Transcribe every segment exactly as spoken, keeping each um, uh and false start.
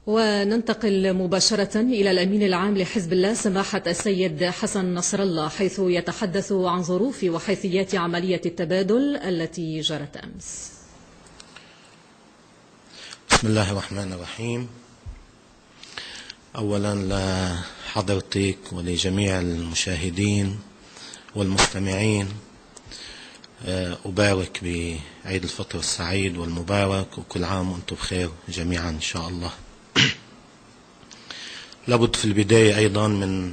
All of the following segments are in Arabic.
وننتقل مباشرة إلى الأمين العام لحزب الله سماحة السيد حسن نصر الله، حيث يتحدث عن ظروف وحيثيات عملية التبادل التي جرت أمس. بسم الله الرحمن الرحيم. أولا لحضرتك ولجميع المشاهدين والمستمعين أبارك بعيد الفطر السعيد والمبارك، وكل عام وأنتم بخير جميعا إن شاء الله. لابد في البداية أيضا من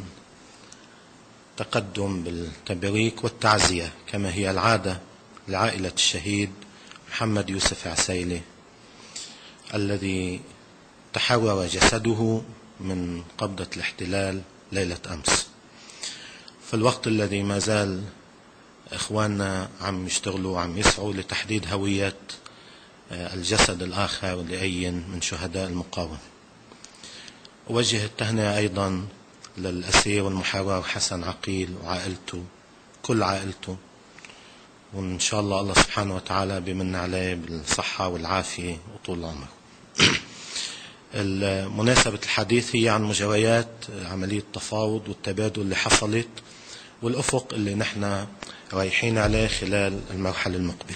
تقدم بالتبريك والتعزية كما هي العادة لعائلة الشهيد محمد يوسف عسيلي الذي تحرر جسده من قبضة الاحتلال ليلة أمس، في الوقت الذي ما زال إخواننا عم يشتغلوا وعم يسعوا لتحديد هوية الجسد الآخر لأي من شهداء المقاومة. أوجه التهنئة أيضا للأسير والمحرر حسن عقيل وعائلته، كل عائلته، وإن شاء الله الله سبحانه وتعالى بمن عليه بالصحة والعافية وطول العمر. مناسبة الحديث هي عن مجريات عملية التفاوض والتبادل اللي حصلت والأفق اللي نحن رايحين عليه خلال المرحلة المقبلة.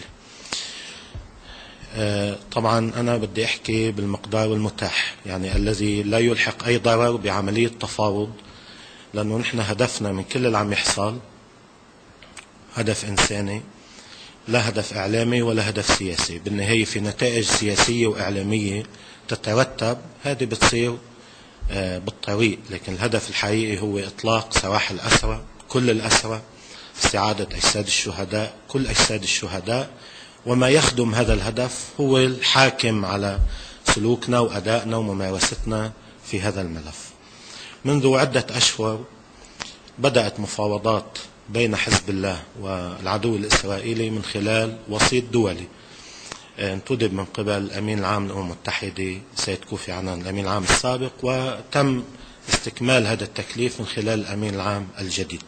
طبعا أنا بدي أحكي بالمقدار المتاح، يعني الذي لا يلحق أي ضرر بعملية التفاوض، لأنه نحن هدفنا من كل اللي عم يحصل هدف إنساني، لا هدف إعلامي ولا هدف سياسي. بالنهاية في نتائج سياسية وإعلامية تترتب، هذه بتصير بالطريق، لكن الهدف الحقيقي هو إطلاق سراح الأسرى، كل الأسرى، استعادة أجساد الشهداء، كل أجساد الشهداء، وما يخدم هذا الهدف هو الحاكم على سلوكنا وأدائنا وممارستنا في هذا الملف. منذ عدة أشهر بدأت مفاوضات بين حزب الله والعدو الإسرائيلي من خلال وسيط دولي انتدب من قبل الأمين العام للأمم المتحدة سيد كوفي عنان الأمين العام السابق، وتم استكمال هذا التكليف من خلال الأمين العام الجديد.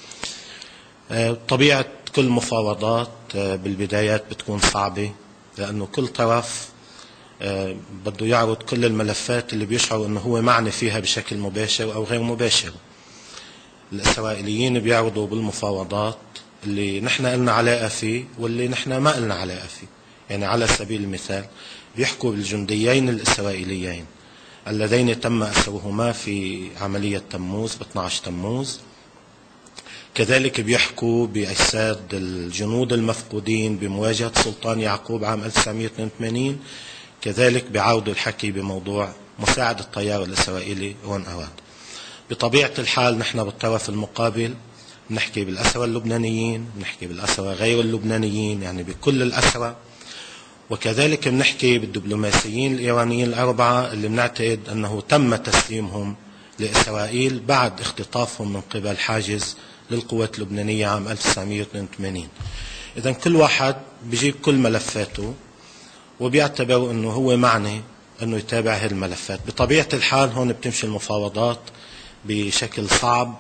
طبيعة كل مفاوضات بالبدايات بتكون صعبة، لأنه كل طرف بده يعرض كل الملفات اللي بيشعر أنه هو معني فيها بشكل مباشر أو غير مباشر. الإسرائيليين بيعرضوا بالمفاوضات اللي نحن قلنا علاقة فيه واللي نحن ما قلنا علاقة فيه. يعني على سبيل المثال بيحكوا بالجنديين الإسرائيليين اللذين تم أسرهما في عملية تموز ب اثني عشر تموز، كذلك بيحكوا بأجساد الجنود المفقودين بمواجهة سلطان يعقوب عام ألف وتسعمئة واثنين وثمانين، كذلك بيعاودوا الحكي بموضوع مساعد الطيار الإسرائيلي رون أراد. بطبيعة الحال نحن بالطرف المقابل بنحكي بالأسرى اللبنانيين، بنحكي بالأسرى غير اللبنانيين، يعني بكل الأسرى، وكذلك بنحكي بالدبلوماسيين الإيرانيين الأربعة اللي بنعتقد أنه تم تسليمهم لإسرائيل بعد اختطافهم من قبل حاجز للقوات اللبنانية عام ألف وتسعمئة واثنين وثمانين. إذن كل واحد بيجيب كل ملفاته وبيعتبر أنه هو معني أنه يتابع هذه الملفات. بطبيعة الحال هون بتمشي المفاوضات بشكل صعب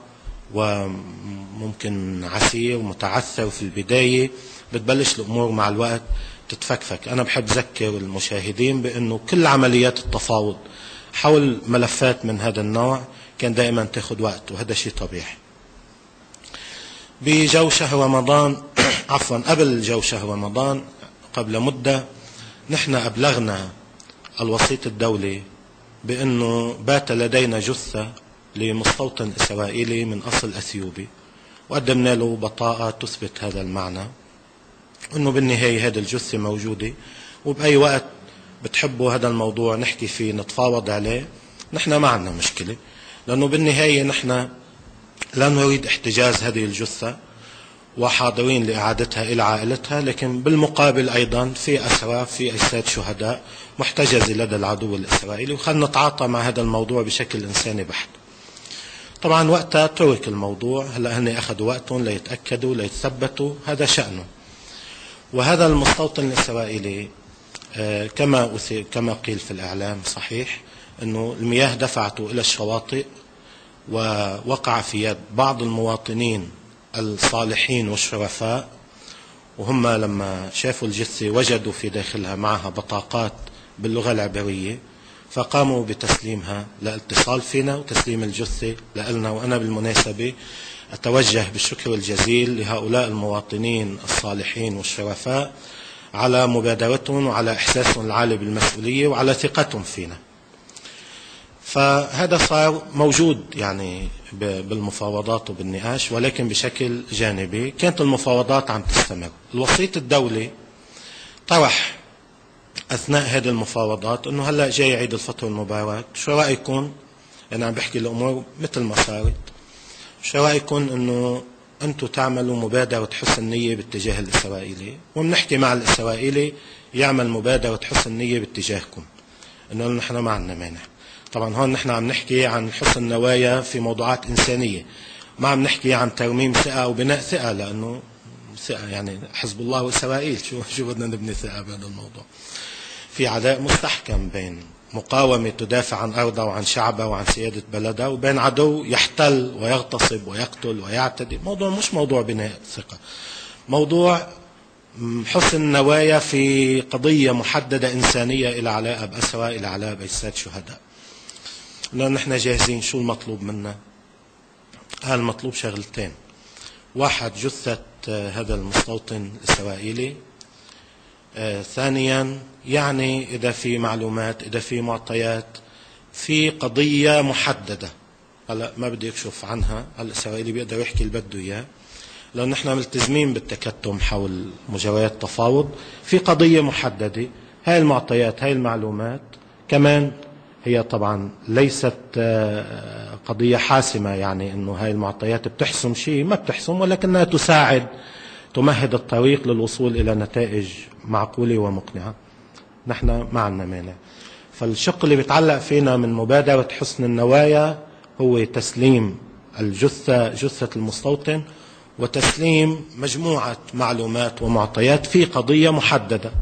وممكن عسير ومتعثر في البداية، بتبلش الأمور مع الوقت تتفكفك. أنا بحب أذكر المشاهدين بأنه كل عمليات التفاوض حول ملفات من هذا النوع كان دائما تاخد وقت، وهذا شيء طبيعي. بجو شهر رمضان عفوا قبل جو شهر رمضان قبل مدة نحن أبلغنا الوسيط الدولي بأنه بات لدينا جثة لمستوطن إسرائيلي من أصل أثيوبي، وقدمنا له بطاقة تثبت هذا المعنى، أنه بالنهاية هذه الجثة موجودة، وبأي وقت بتحبوا هذا الموضوع نحكي فيه نتفاوض عليه، نحن ما عندنا مشكلة، لأنه بالنهاية نحن لا نريد احتجاز هذه الجثة وحاضرين لإعادتها إلى عائلتها، لكن بالمقابل أيضا في أسرى، في أجساد شهداء محتجزة لدى العدو الإسرائيلي، وخلنا نتعاطى مع هذا الموضوع بشكل إنساني بحت. طبعا وقتها ترك الموضوع، هلا هن أخذوا وقتهم ليتأكدوا ليتثبتوا، هذا شأنه. وهذا المستوطن الإسرائيلي كما كما قيل في الإعلام صحيح أنه المياه دفعته إلى الشواطئ، ووقع في يد بعض المواطنين الصالحين والشرفاء، وهم لما شافوا الجثة وجدوا في داخلها معها بطاقات باللغة العبرية، فقاموا بتسليمها للاتصال فينا وتسليم الجثة لنا. وأنا بالمناسبة أتوجه بالشكر الجزيل لهؤلاء المواطنين الصالحين والشرفاء على مبادرتهم وعلى إحساسهم العالي بالمسؤولية وعلى ثقتهم فينا. فهذا صار موجود يعني بالمفاوضات وبالنقاش، ولكن بشكل جانبي. كانت المفاوضات عم تستمر. الوسيط الدولي طرح أثناء هذه المفاوضات أنه هلأ جاي عيد الفطر المبارك، شو رأيكم؟ أنا عم بحكي الأمور مثل ما صارت. شو رأيكم أنه أنتم تعملوا مبادرة حسن نية باتجاه الإسرائيلي، وبنحكي مع الإسرائيلي يعمل مبادرة حسن نية باتجاهكم، أنه نحن ما عندنا مانع. طبعا هون نحن عم نحكي عن حسن نوايا في موضوعات إنسانية، ما عم نحكي عن ترميم ثقة أو بناء ثقة، لأنه ثقة يعني حزب الله وإسرائيل، شو شو بدنا نبني ثقة بهذا الموضوع؟ في عداء مستحكم بين مقاومة تدافع عن أرضها وعن شعبها وعن سيادة بلدها، وبين عدو يحتل ويغتصب ويقتل ويعتدي. موضوع مش موضوع بناء ثقة، موضوع حسن نوايا في قضية محددة إنسانية إلى علاقة بأسرى، إلى علاقة بأجساد شهداء. لأن نحن جاهزين. شو المطلوب منا؟ المطلوب شغلتين: واحد، جثة هذا المستوطن الإسرائيلي. آه ثانيا، يعني إذا في معلومات، إذا في معطيات في قضية محددة، هلا ما بدي أكشف عنها، الإسرائيلي بيقدر يحكي اللي بده إياه، لأن نحن ملتزمين بالتكتم حول مجريات تفاوض. في قضية محددة، هاي المعطيات، هاي المعلومات كمان هي طبعا ليست قضية حاسمة، يعني أنه هاي المعطيات بتحسم شيء، ما بتحسم، ولكنها تساعد، تمهد الطريق للوصول إلى نتائج معقولة ومقنعة. نحن ما عندنا مانع. فالشق اللي بيتعلق فينا من مبادرة حسن النوايا هو تسليم الجثة، جثة المستوطن، وتسليم مجموعة معلومات ومعطيات في قضية محددة.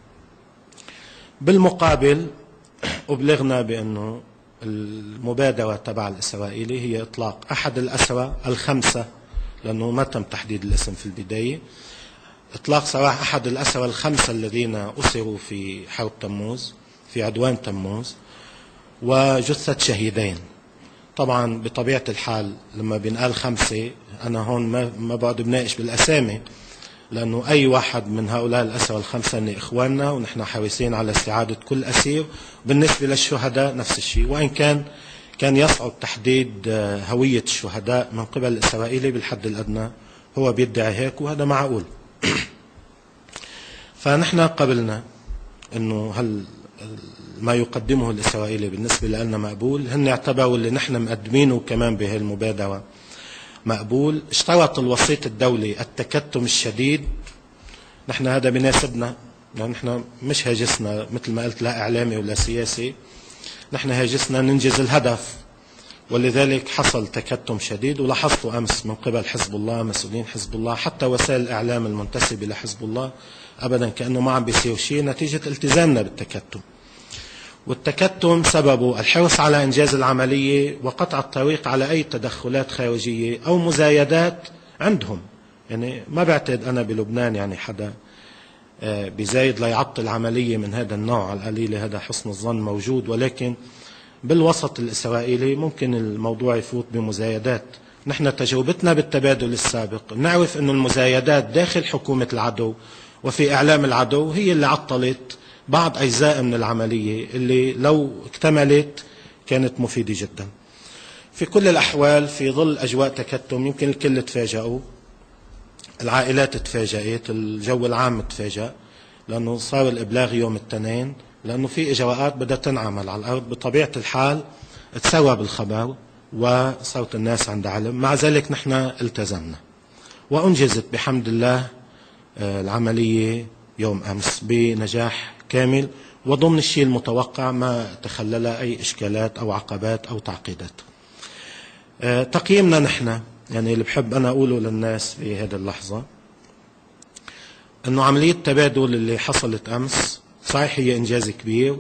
بالمقابل أبلغنا بأنه المبادرة تبع الإسرائيلي هي إطلاق أحد الأسرى الخمسة، لأنه ما تم تحديد الاسم في البداية، إطلاق سراح أحد الأسرى الخمسة الذين أسروا في حرب تموز، في عدوان تموز، وجثة شهيدين. طبعا بطبيعة الحال لما بنقال خمسة، أنا هون ما ما بقعد بناقش بالأسامي، لأنه أي واحد من هؤلاء الأسرى الخمسة إن إخواننا، ونحن حريصين على استعادة كل أسير. بالنسبة للشهداء نفس الشيء، وإن كان كان يصعب تحديد هوية الشهداء من قبل الإسرائيلي بالحد الأدنى، هو بيدعي هيك وهذا معقول. فنحن قبلنا إنه هل ما يقدمه الإسرائيلي بالنسبة لنا مقبول. هن اعتبروا اللي نحن مقدمينه كمان بهذه المبادرة مقبول. اشترط الوسيط الدولي التكتم الشديد. نحن هذا بيناسبنا، لأن نحن مش هاجسنا مثل ما قلت لا إعلامي ولا سياسي، نحن هاجسنا ننجز الهدف، ولذلك حصل تكتم شديد. ولاحظتوا أمس من قبل حزب الله، مسؤولين حزب الله، حتى وسائل الإعلام المنتسبة لحزب الله، أبدا كأنه ما عم بيصير شيء نتيجة التزامنا بالتكتم. والتكتم سببه الحرص على إنجاز العملية وقطع الطريق على أي تدخلات خارجية أو مزايدات عندهم. يعني ما بعتقد أنا بلبنان يعني حدا بزايد ليعطل عملية من هذا النوع، على القليلة هذا حسن الظن موجود، ولكن بالوسط الإسرائيلي ممكن الموضوع يفوت بمزايدات. نحن تجربتنا بالتبادل السابق نعرف أن المزايدات داخل حكومة العدو وفي إعلام العدو هي اللي عطلت بعض أجزاء من العملية اللي لو اكتملت كانت مفيدة جدا. في كل الأحوال في ظل أجواء تكتم يمكن الكل تفاجئوا، العائلات تفاجئت، الجو العام تفاجأ، لأنه صار الإبلاغ يوم الاثنين، لأنه في إجراءات بدها تنعمل على الأرض. بطبيعة الحال تسوى بالخبر وصارت الناس عند علم، مع ذلك نحن التزمنا وأنجزت بحمد الله العملية يوم أمس بنجاح كامل وضمن الشيء المتوقع، ما تخللها أي إشكالات أو عقبات أو تعقيدات. تقييمنا نحن، يعني اللي بحب أنا أقوله للناس في هذه اللحظة، أنه عملية التبادل اللي حصلت أمس صحيح هي إنجاز كبير،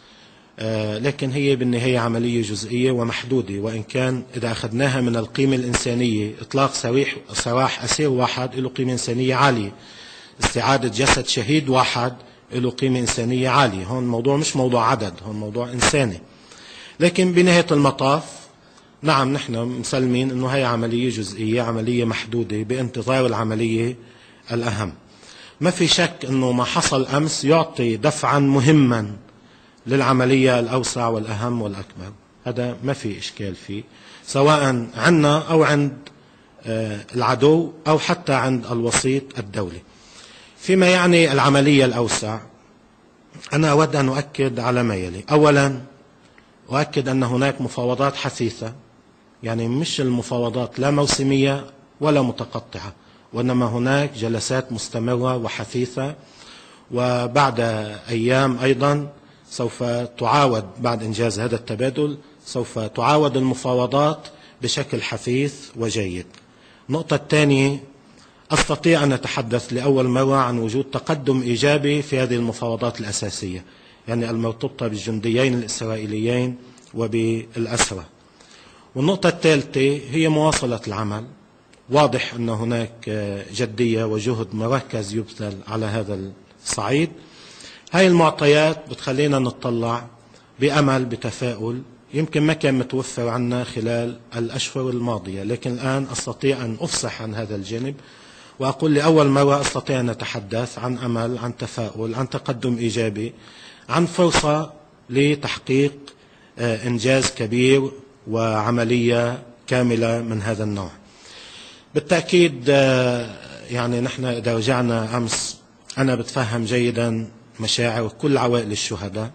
لكن هي بالنهاية عملية جزئية ومحدودة. وإن كان إذا أخذناها من القيمة الإنسانية، إطلاق سريح سراح أسير واحد له قيمة إنسانية عالية، استعادة جسد شهيد واحد له قيمة إنسانية عالية. هون الموضوع مش موضوع عدد، هون موضوع إنساني. لكن بنهاية المطاف نعم نحن مسلمين أنه هي عملية جزئية، عملية محدودة بانتظار العملية الأهم. ما في شك أنه ما حصل أمس يعطي دفعا مهما للعملية الأوسع والأهم والأكبر، هذا ما في إشكال فيه، سواء عنا أو عند العدو أو حتى عند الوسيط الدولي. فيما يعني العملية الأوسع، أنا أود أن أؤكد على ما يلي. أولا أؤكد أن هناك مفاوضات حثيثة، يعني مش المفاوضات لا موسمية ولا متقطعة، وإنما هناك جلسات مستمرة وحثيثة، وبعد أيام أيضا سوف تعاود بعد إنجاز هذا التبادل سوف تعاود المفاوضات بشكل حثيث وجيد. النقطة الثانية، أستطيع أن أتحدث لأول مرة عن وجود تقدم إيجابي في هذه المفاوضات الأساسية، يعني المرتبطة بالجنديين الإسرائيليين وبالأسرى. والنقطة الثالثة هي مواصلة العمل. واضح أن هناك جدية وجهد مركز يبذل على هذا الصعيد. هاي المعطيات بتخلينا نتطلع بأمل بتفاؤل يمكن ما كان متوفر عنا خلال الأشهر الماضية، لكن الآن أستطيع أن أفصح عن هذا الجانب وأقول لأول مرة أستطيع أن أتحدث عن أمل، عن تفاؤل، عن تقدم إيجابي، عن فرصة لتحقيق إنجاز كبير وعملية كاملة من هذا النوع. بالتأكيد يعني نحن إذا رجعنا أمس، أنا بتفهم جيدا مشاعر كل عوائل الشهداء،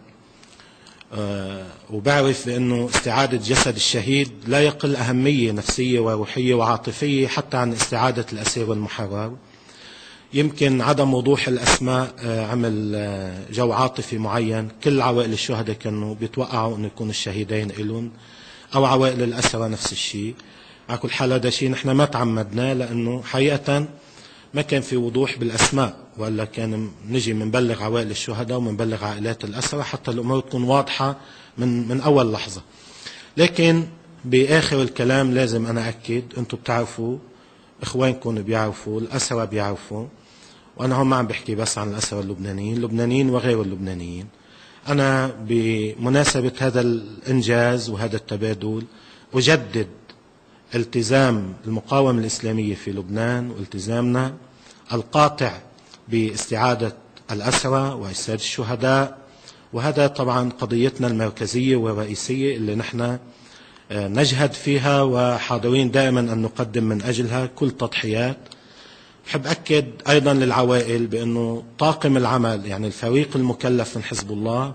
وبعرف بأنه استعادة جسد الشهيد لا يقل أهمية نفسية وروحية وعاطفية حتى عن استعادة الأسير المحرر. يمكن عدم وضوح الأسماء عمل جو عاطفي معين، كل عوائل الشهداء كانوا بيتوقعوا أنه يكون الشهيدين إلون، أو عوائل الأسرى نفس الشيء. على كل حال هذا شيء نحن ما تعمدناه، لأنه حقيقة ما كان في وضوح بالأسماء، ولا كان نجي منبلغ عوائل الشهداء ومنبلغ عائلات الأسرى حتى الأمور تكون واضحة من من أول لحظة. لكن بآخر الكلام لازم أنا أكد، أنتم بتعرفوا، إخوانكم بيعرفوا، الأسرى بيعرفوا، وأنا هم ما عم بحكي بس عن الأسرى اللبنانيين، اللبنانيين وغير اللبنانيين. أنا بمناسبة هذا الإنجاز وهذا التبادل أجدد التزام المقاومة الإسلامية في لبنان والتزامنا القاطع باستعادة الأسرى وإجساد الشهداء، وهذا طبعا قضيتنا المركزية والرئيسية اللي نحن نجهد فيها وحاضرين دائما أن نقدم من أجلها كل تضحيات. بحب أكد أيضا للعوائل بأنه طاقم العمل، يعني الفريق المكلف من حزب الله،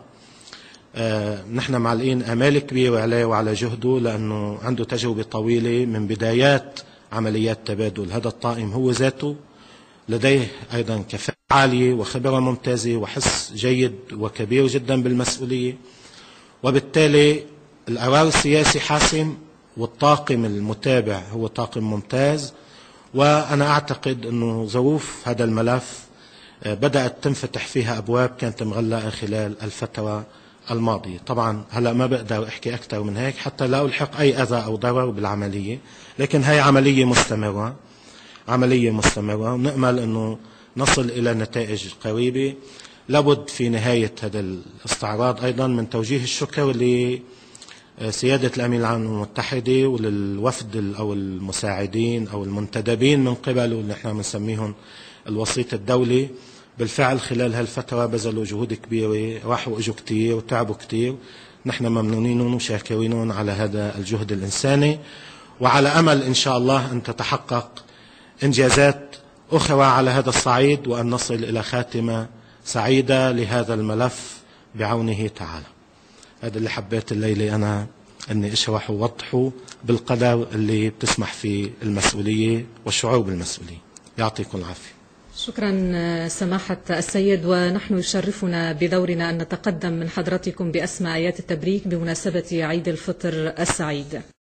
آه نحن معلقين آمال كبيرة عليه وعلى جهده، لأنه عنده تجربة طويلة من بدايات عمليات تبادل. هذا الطاقم هو ذاته لديه أيضا كفاءة عالية وخبرة ممتازة وحس جيد وكبير جدا بالمسؤولية، وبالتالي القرار السياسي حاسم والطاقم المتابع هو طاقم ممتاز. وأنا أعتقد أنه ظروف هذا الملف بدأت تنفتح فيها أبواب كانت مغلقة خلال الفترة الماضية. طبعا هلأ ما بقدر أحكي أكثر من هيك حتى لا ألحق أي أذى أو ضرر بالعملية، لكن هي عملية مستمرة، عملية مستمرة، ونأمل أنه نصل إلى نتائج قريبة. لابد في نهاية هذا الاستعراض أيضا من توجيه الشكر لسيادة الأمين العام المتحدة وللوفد أو المساعدين أو المنتدبين من قبله اللي نحن بنسميهم الوسيط الدولي. بالفعل خلال هالفترة بذلوا جهود كبيرة، راحوا اجوا كتير وتعبوا كتير، نحن ممنونين وشاكرين على هذا الجهد الإنساني، وعلى أمل إن شاء الله أن تتحقق إنجازات أخرى على هذا الصعيد، وأن نصل إلى خاتمة سعيدة لهذا الملف بعونه تعالى. هذا اللي حبيت الليلة أنا أني أشرح ووضحه بالقدر اللي بتسمح فيه المسؤولية والشعور بالمسؤولية. يعطيكم العافية. شكرا سماحة السيد، ونحن يشرفنا بدورنا أن نتقدم من حضرتكم بأسمى آيات التبريك بمناسبة عيد الفطر السعيد.